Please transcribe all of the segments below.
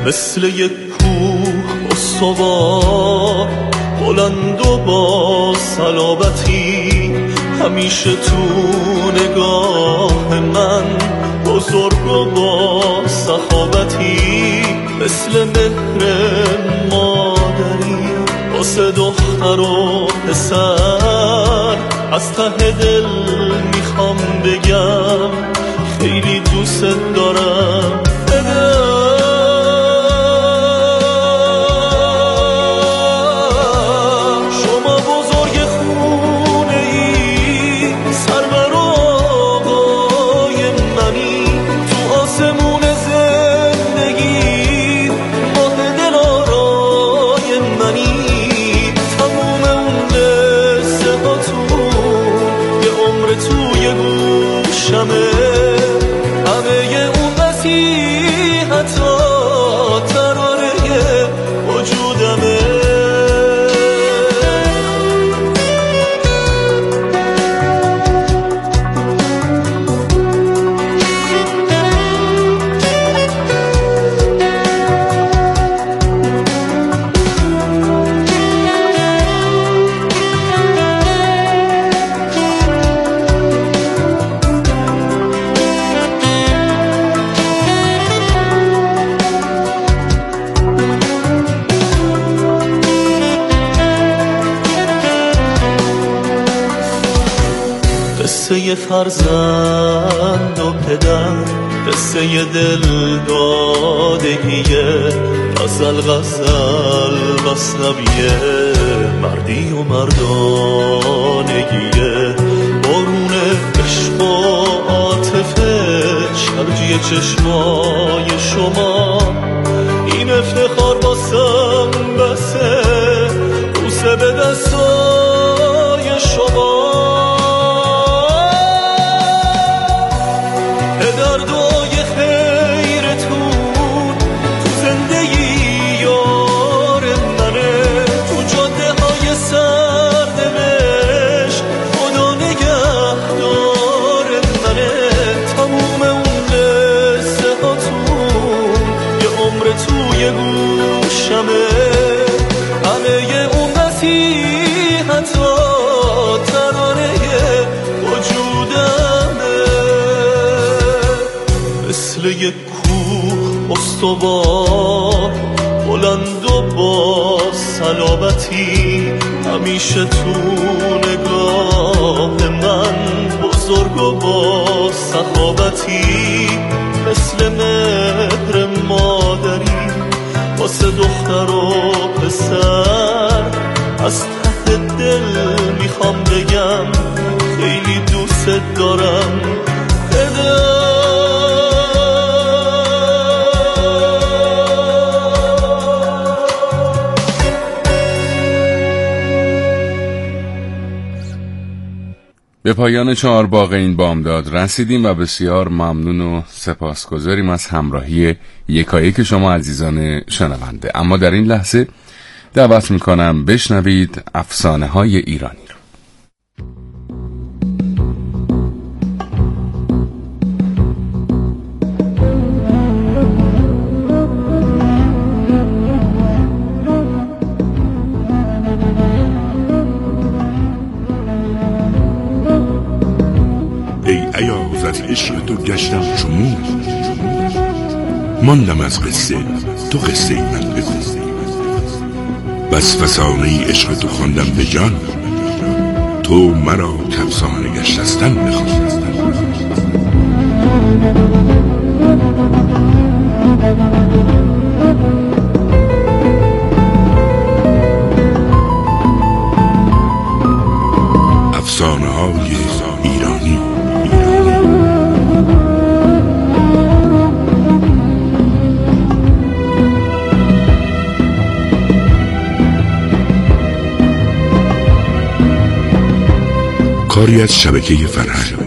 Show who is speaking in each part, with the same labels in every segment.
Speaker 1: مثل یک کوه استوار بلند و با صلابتی، همیشه تو نگاه من بزرگ و با سخاوتی، مثل مهر مادری واسه دختر و پسر. از ته دل میخوام بگم خیلی دوست دارم. شما بزرگ خونه ای، سرور آقای منی، تو آسمون زندگی ماه دلارای منی. تموم اون قصه هاتون یه عمر توی گوشمه، همه اون نصیحتا ترانه وجودمه. قصه فرزند و پدر، قصه دل دادگیه، غزل غزل مثنویه، مردی و مردانگیه، بارون عشق و عاطفه، شرجی چشمای شما. این افتخار واسم بسه، بوسه به دستای شما. همه اون نصیحتا ترانه وجودمه، مثل یک کوه استوار بلند و با صلابتی، همیشه تو نگاه من بزرگ و با سخاوتی، مثل مهر مادری واسه دختر و پسر. از ته دل میخوام بگم خیلی دوست دارم.
Speaker 2: به پایان چهارباغ این بامداد رسیدیم و بسیار ممنون و سپاسگزاریم از همراهی یکایک شما عزیزان شنونده. اما در این لحظه دعوت میکنم بشنوید افسانه های ایرانی رو.
Speaker 3: عشق تو گشتم چمون، ماندم از قصه تو قصه من بگو. بس فسانه عشق تو خواندم به جان، تو مرا کفسانه گشتستن بخوان. افسانه های ایرانی. کاری از شبکه فرهنگ.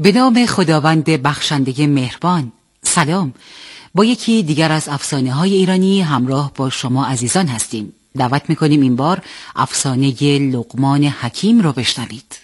Speaker 4: به نام خداوند بخشنده مهربان. سلام. با یکی دیگر از افسانه‌های ایرانی همراه با شما عزیزان هستیم. دعوت می‌کنیم این بار افسانه لقمان حکیم رو بشنوید.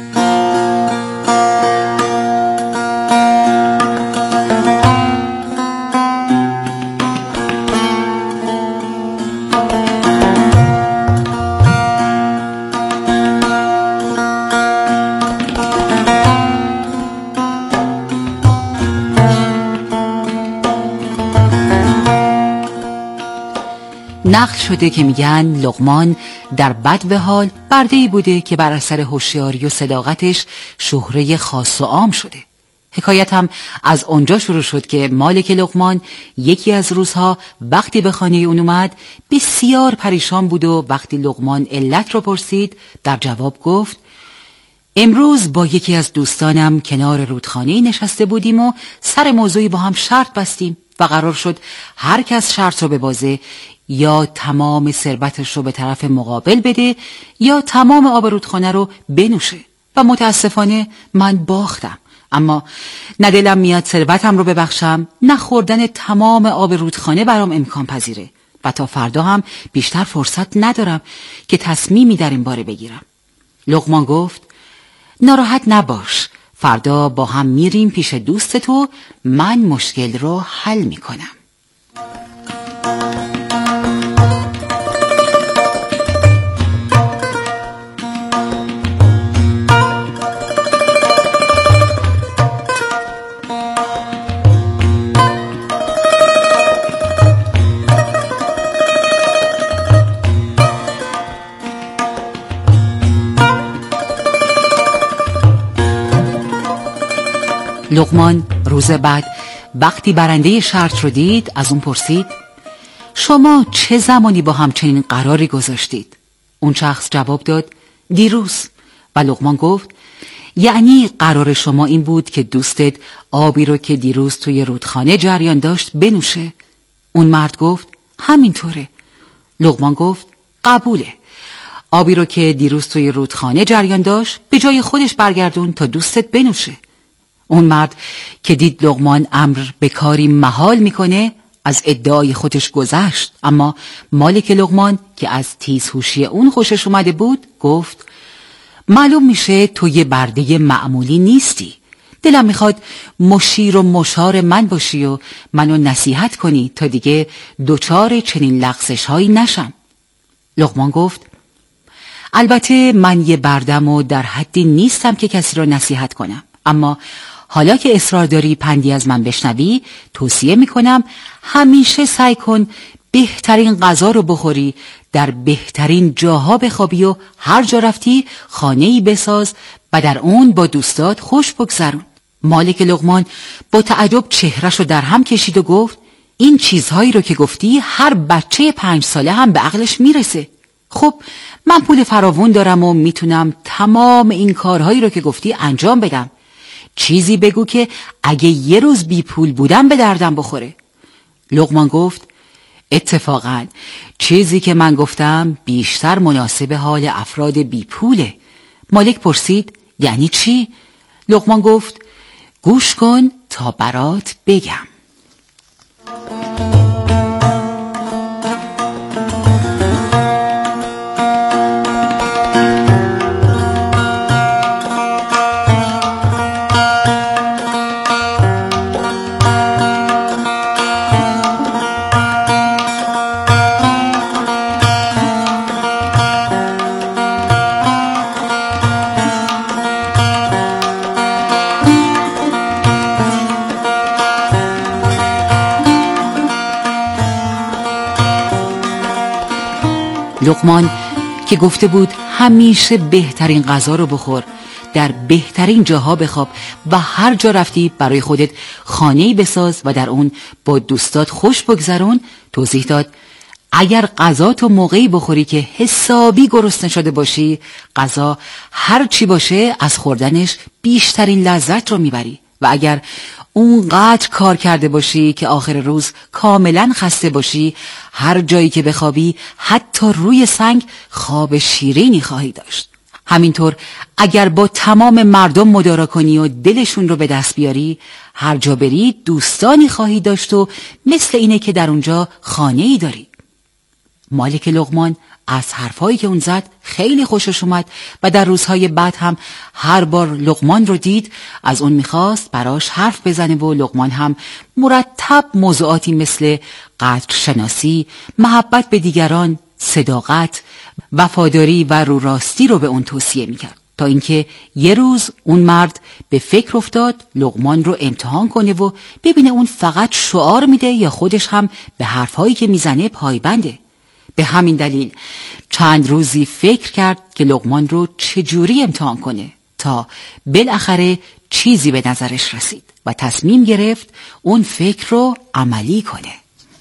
Speaker 4: نقل شده که میگن لقمان در بد حال برده‌ای بوده که بر اثر هوشیاری و صداقتش شهره خاص و عام شده. حکایت هم از اونجا شروع شد که مالک لقمان یکی از روزها وقتی به خانه اون اومد بسیار پریشان بود و وقتی لقمان علت رو پرسید در جواب گفت امروز با یکی از دوستانم کنار رودخانه نشسته بودیم و سر موضوعی با هم شرط بستیم و قرار شد هر کس شرط رو ببازه یا تمام ثروتش رو به طرف مقابل بده یا تمام آب رودخانه رو بنوشه و متاسفانه من باختم، اما نه دلم میاد ثروتم رو ببخشم نه خوردن تمام آب رودخانه برام امکان پذیره و تا فردا هم بیشتر فرصت ندارم که تصمیمی در این باره بگیرم. لقمان گفت ناراحت نباش، فردا با هم میریم پیش دوست تو، من مشکل رو حل میکنم. لقمان روز بعد وقتی برنده شرط رو دید از اون پرسید شما چه زمانی با هم چنین قراری گذاشتید؟ اون شخص جواب داد دیروز. و لقمان گفت یعنی قرار شما این بود که دوستت آبی رو که دیروز توی رودخانه جریان داشت بنوشه؟ اون مرد گفت همینطوره. لقمان گفت قبوله، آبی رو که دیروز توی رودخانه جریان داشت به جای خودش برگردون تا دوستت بنوشه. اون مرد که دید لقمان امر به کاری محال میکنه از ادعای خودش گذشت، اما مالک لقمان که از تیزهوشی اون خوشش اومده بود گفت معلوم میشه تو یه برده معمولی نیستی، دلم میخواد مشیر و مشار من باشی و منو نصیحت کنی تا دیگه دوچار چنین لغزش هایی نشم. لقمان گفت البته من یه بردم و در حدی نیستم که کسی رو نصیحت کنم، اما حالا که اصرار داری پندی از من بشنوی توصیه میکنم همیشه سعی کن بهترین غذا رو بخوری، در بهترین جاها بخوابی و هر جا رفتی خانه‌ای بساز و در اون با دوستات خوش بگذرون. مالک لقمان با تعجب چهره‌شو در هم کشید و گفت این چیزهایی رو که گفتی هر بچه 5 ساله هم به عقلش میرسه. خب من پول فراوون دارم و میتونم تمام این کارهایی رو که گفتی انجام بدم، چیزی بگو که اگه یه روز بی پول بودم به دردم بخوره. لقمان گفت اتفاقاً چیزی که من گفتم بیشتر مناسب حال افراد بی پوله. مالک پرسید یعنی چی؟ لقمان گفت گوش کن تا برات بگم. لقمان که گفته بود همیشه بهترین غذا رو بخور، در بهترین جاها بخواب و هر جا رفتی برای خودت خانه‌ای بساز و در اون با دوستات خوش بگذرون، توضیح داد اگر غذا تو موقعی بخوری که حسابی گرسنه شده باشی، غذا هر چی باشه از خوردنش بیشترین لذت رو میبری و اگر اونقدر کار کرده باشی که آخر روز کاملا خسته باشی، هر جایی که بخوابی حتی روی سنگ خواب شیرینی خواهی داشت. همینطور اگر با تمام مردم مدارا کنی و دلشون رو به دست بیاری، هر جا بری دوستانی خواهی داشت و مثل اینه که در اونجا خانه‌ای داری. مالک لقمان از حرفایی که اون زد خیلی خوشش اومد و در روزهای بعد هم هر بار لقمان رو دید از اون میخواست براش حرف بزنه و لقمان هم مرتب موضوعاتی مثل قدر شناسی، محبت به دیگران، صداقت، وفاداری و رو راستی رو به اون توصیه میکرد، تا اینکه یه روز اون مرد به فکر افتاد لقمان رو امتحان کنه و ببینه اون فقط شعار میده یا خودش هم به حرفهایی که میزنه پایبنده. به همین دلیل چند روزی فکر کرد که لقمان رو چجوری امتحان کنه تا بالاخره چیزی به نظرش رسید و تصمیم گرفت اون فکر رو عملی کنه.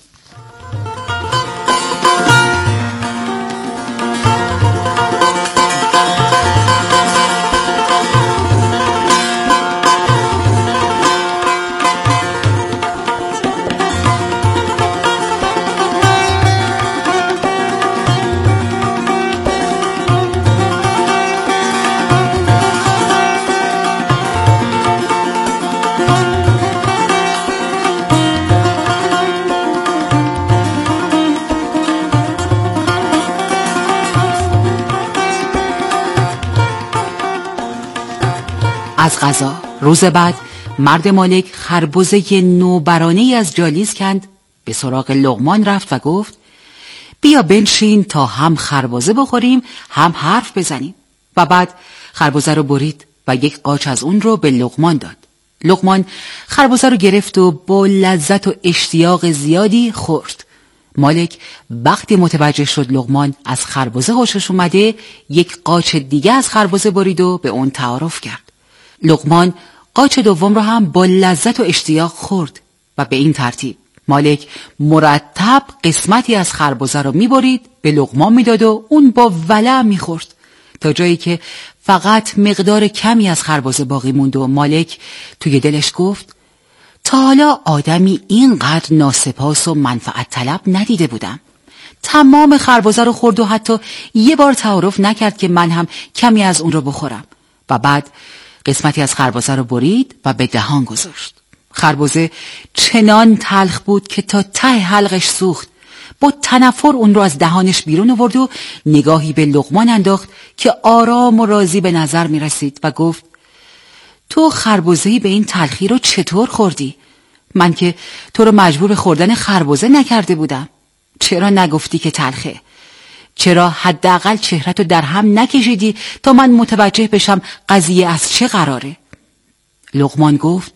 Speaker 4: از قضا روز بعد مرد مالک خربزه نوبرانه‌ای از جالیز کند، به سراغ لقمان رفت و گفت بیا بنشین تا هم خربزه بخوریم هم حرف بزنیم. و بعد خربزه رو برید و یک قاچ از اون رو به لقمان داد. لقمان خربزه رو گرفت و با لذت و اشتیاق زیادی خورد. مالک وقتی متوجه شد لقمان از خربزه خوشش اومده، یک قاچ دیگه از خربزه برید و به اون تعارف کرد. لقمان قاچ دوم رو هم با لذت و اشتیاق خورد و به این ترتیب مالک مرتب قسمتی از خربزه رو میبرید به لقمان میداد و اون با ولع میخورد تا جایی که فقط مقدار کمی از خربزه باقی موند و مالک توی دلش گفت تا حالا آدمی اینقدر ناسپاس و منفعت طلب ندیده بودم. تمام خربزه رو خورد و حتی یه بار تعارف نکرد که من هم کمی از اون رو بخورم. و بعد قسمتی از خربزه رو برید و به دهان گذاشت. خربزه چنان تلخ بود که تا ته حلقش سوخت. با تنفر اون رو از دهانش بیرون آورد و نگاهی به لقمان انداخت که آرام و راضی به نظر می رسید و گفت تو خربزه‌ای به این تلخی رو چطور خوردی؟ من که تو رو مجبور به خوردن خربزه نکرده بودم. چرا نگفتی که تلخه؟ چرا حداقل چهره‌تو در هم نکشیدی تا من متوجه بشم قضیه از چه قراره؟ لقمان گفت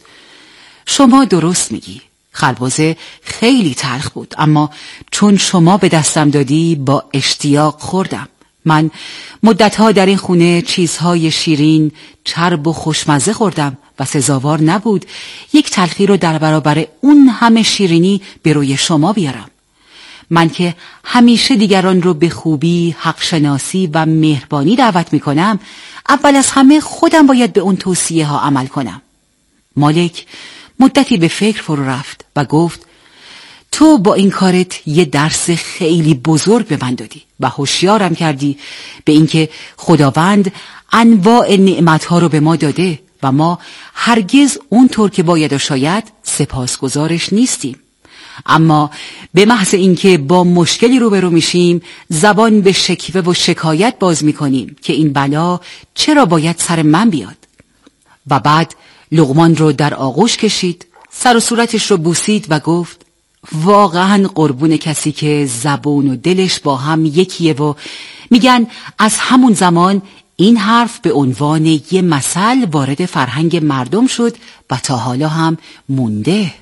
Speaker 4: شما درست میگی. خربزه خیلی تلخ بود، اما چون شما به دستم دادی با اشتیاق خوردم. من مدتها در این خونه چیزهای شیرین، چرب و خوشمزه خوردم و سزاوار نبود یک تلخی رو در برابر اون همه شیرینی به روی شما بیارم. من که همیشه دیگران رو به خوبی، حق شناسی و مهربانی دعوت میکنم، اول از همه خودم باید به اون توصیه ها عمل کنم. مالک مدتی به فکر فرو رفت و گفت تو با این کارت یه درس خیلی بزرگ به من دادی و هوشیارم کردی به اینکه خداوند انواع نعمتها رو به ما داده و ما هرگز اونطور که باید و شاید سپاسگزارش نیستیم. اما به محض اینکه با مشکلی روبرو میشیم زبان به شکوه و شکایت باز میکنیم که این بلا چرا باید سر من بیاد. و بعد لقمان رو در آغوش کشید، سر و صورتش رو بوسید و گفت واقعا قربون کسی که زبون و دلش با هم یکیه و میگن از همون زمان این حرف به عنوان یه مثل وارد فرهنگ مردم شد و تا حالا هم مونده.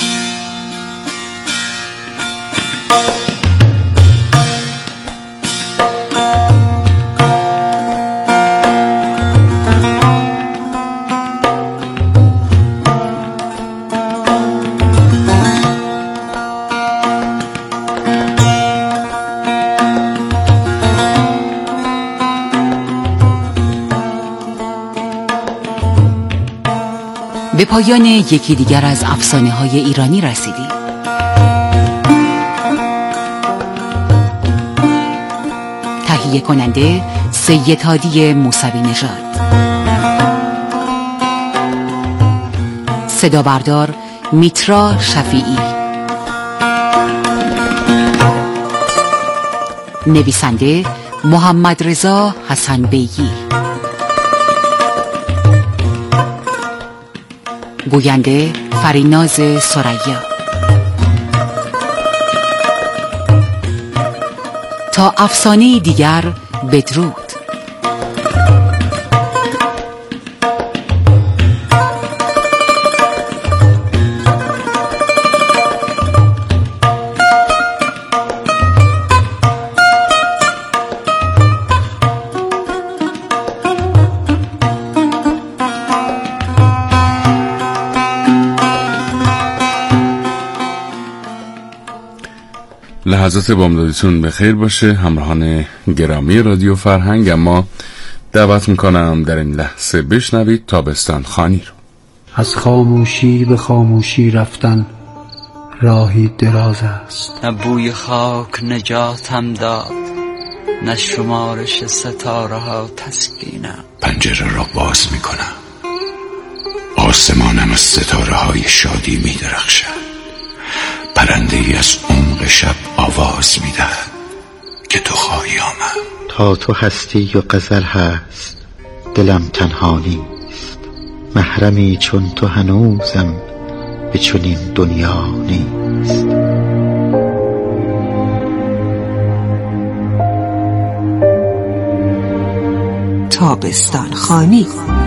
Speaker 4: به پایان یکی دیگر از افسانه‌های ایرانی رسیدیم. تهیه کننده سید هادی موسوی نژاد. صدا بردار میترا شفیعی. نویسنده محمد رضا حسن بیگی. گوینده فریناز ثریا. تا افسانه دیگر بدرود.
Speaker 2: لحظات بامدادتون بخیر باشه همراهان گرامی رادیو فرهنگ. اما دعوت میکنم در این لحظه بشنوید تابستان خوانی رو.
Speaker 5: از خاموشی به خاموشی رفتن راهی دراز است.
Speaker 6: نه بوی خاک نجاتم داد، نه شمارش ستاره ها تسکینم.
Speaker 3: پنجره را باز میکنم، آسمانم از ستاره های شادی میدرخشد. پرنده ای از عمق شب آواز میدهد که تو خواهی آمد.
Speaker 7: تا تو هستی و غزل هست دلم تنها نیست. محرمی چون تو هنوزم به چنین دنیا نیست.
Speaker 8: تابستان خوانی.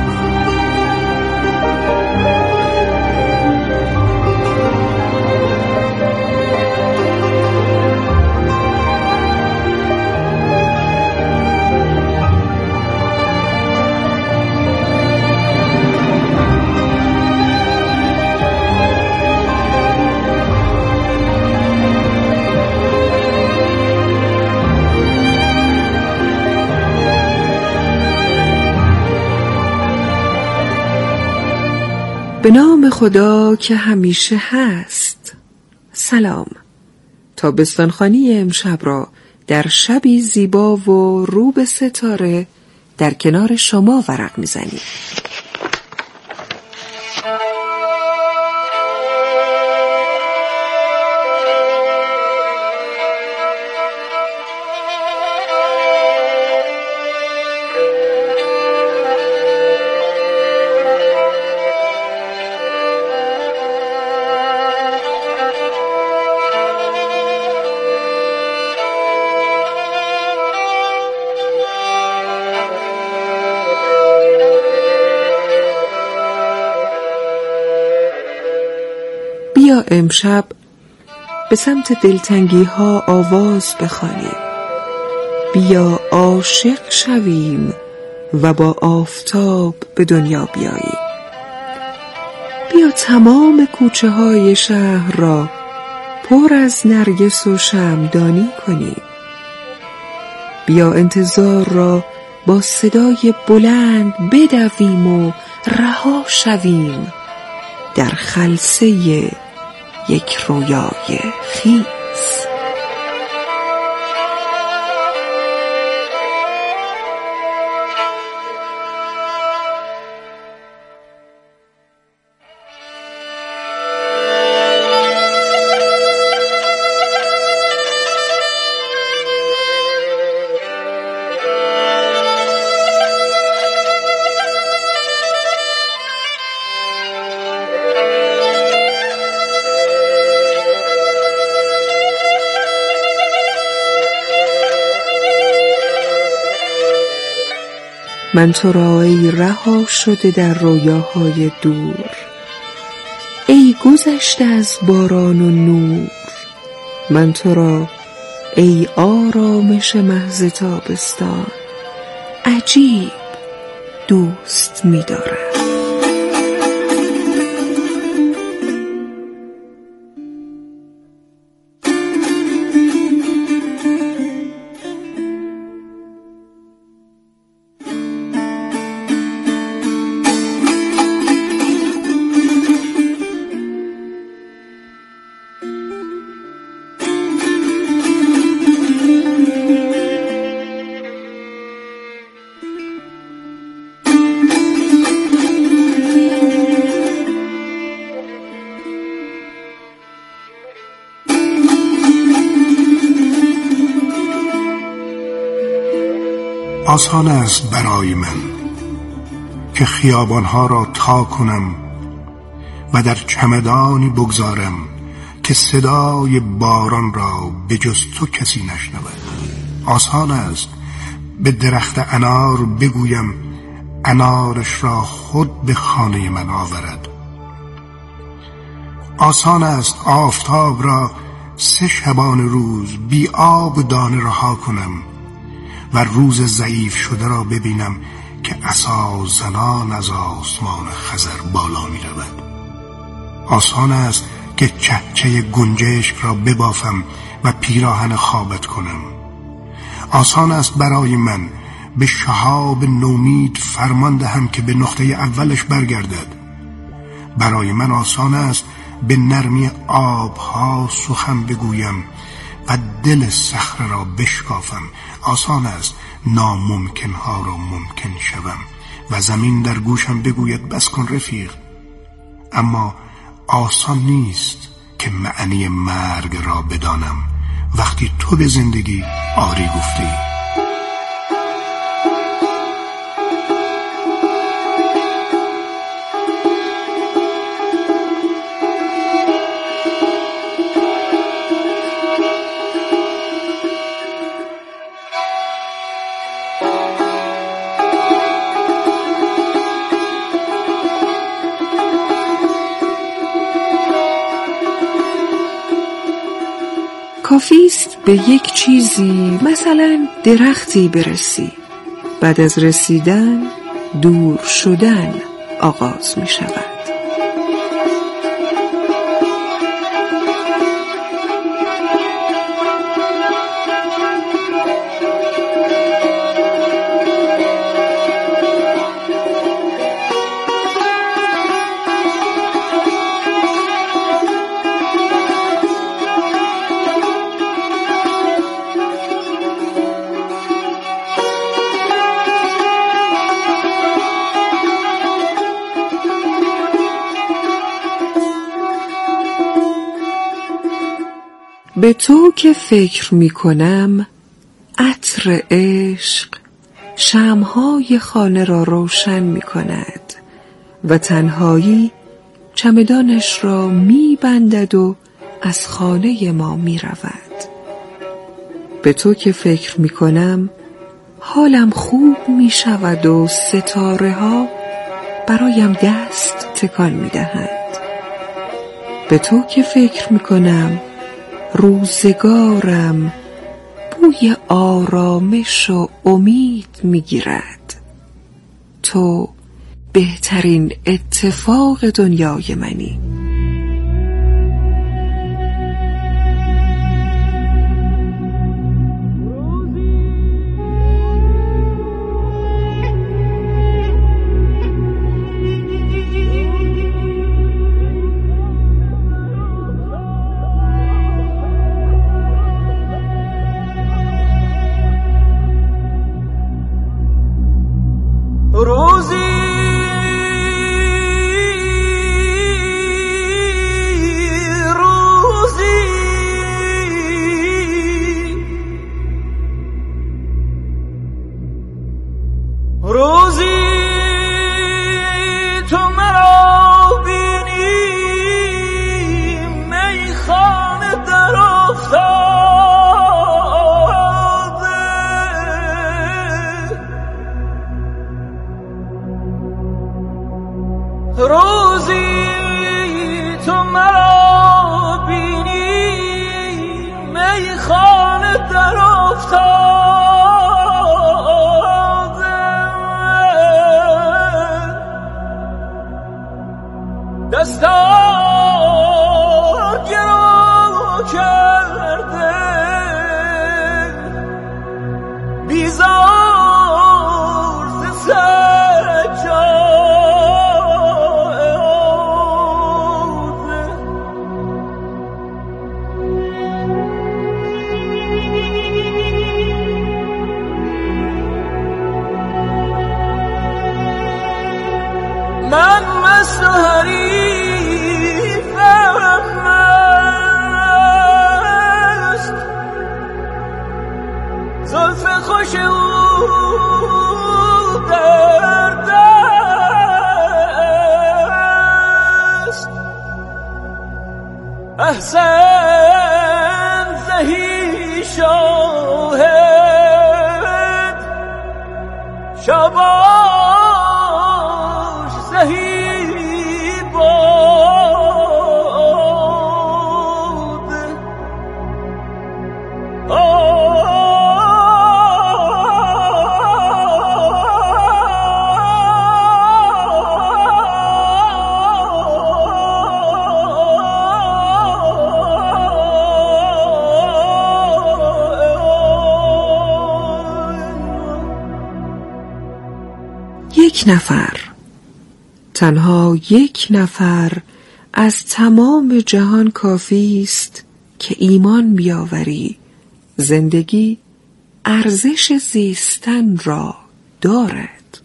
Speaker 8: به نام خدا که همیشه هست. سلام. تابستان خوانی امشب را در شبی زیبا و رو به ستاره در کنار شما ورق میزنیم. بیا امشب به سمت دلتنگی ها آواز بخوانیم. بیا عاشق شویم و با آفتاب به دنیا بیاییم. بیا تمام کوچه های شهر را پر از نرگس و شمعدانی کنیم. بیا انتظار را با صدای بلند بدویم و رها شویم در خلسه یک رویای خیز. من تو را ای رها شده در رویاهای دور، ای گذشته از باران و نور. من تو را ای آرامش محض تابستان، عجیب دوست می‌دارم.
Speaker 9: آسان است برای من که خیابانها را تا کنم و در چمدانی بگذارم که صدای باران را به جز تو کسی نشنود. آسان است به درخت انار بگویم انارش را خود به خانه من آورد. آسان است آفتاب را 3 شبان روز بی آب دانه رها کنم و روز ضعیف شده را ببینم که عصا زنان از آسمان خضر بالا می رود. آسان است که چهچه گنجشک را ببافم و پیراهن خوابت کنم. آسان است برای من به شهاب نومید فرمان دهم که به نقطه اولش برگردد. برای من آسان است به نرمی آبها سخن بگویم و دل صخره را بشکافم. آسان است ناممکنها را ممکن شوم و زمین در گوشم بگوید بس کن رفیق. اما آسان نیست که معنی مرگ را بدانم وقتی تو به زندگی آری گفتی.
Speaker 8: کافیست به یک چیزی مثلا درختی برسی، بعد از رسیدن دور شدن آغاز می شود. به تو که فکر می کنم عطر عشق شمع‌های خانه را روشن می کند و تنهایی چمدانش را می بندد و از خانه ما می رود. به تو که فکر می کنم حالم خوب می شود و ستاره ها برایم دست تکان می دهند. به تو که فکر می کنم روزگارم بوی آرامش و امید میگیرد. تو بهترین اتفاق دنیای منی.
Speaker 1: زلف خوش او حسن زهی شاهد شباش زهی باد
Speaker 8: یک نفر، تنها یک نفر از تمام جهان کافی است که ایمان بیاوری زندگی ارزش زیستن را دارد.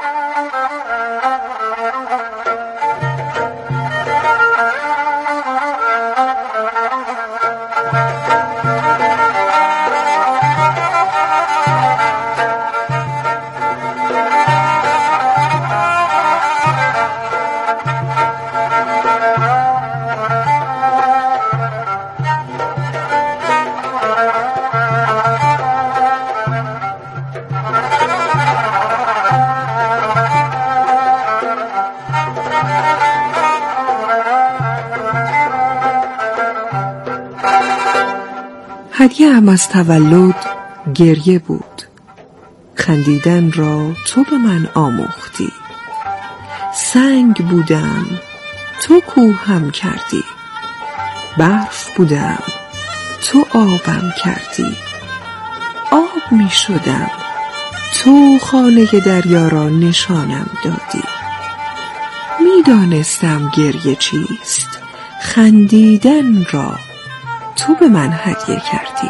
Speaker 8: هدیه‌ام از تولد گریه بود. خندیدن را تو به من آموختی. سنگ بودم تو کوهم کردی. برف بودم تو آبم کردی. آب می شدم تو خانه دریا را نشانم دادی. می دانستم گریه چیست. خندیدن را تو به من هدیه کردی.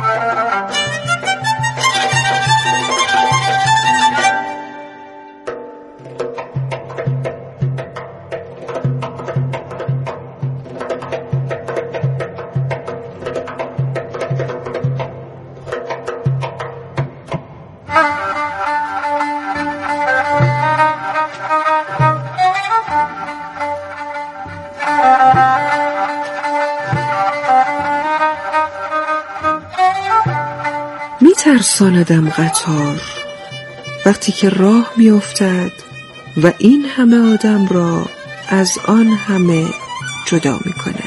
Speaker 8: ترساندم قطار وقتی که راه می افتد و این همه آدم را از آن همه جدا می کند.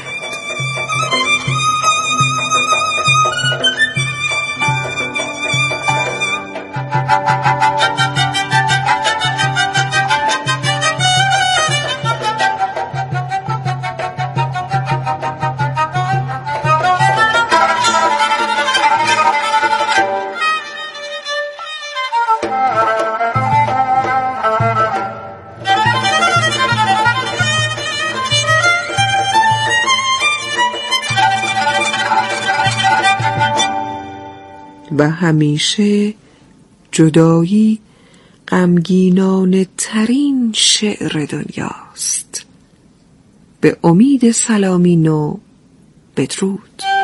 Speaker 8: و همیشه جدایی غمگینانه ترین شعر دنیاست. به امید سلامی نو، بدرود.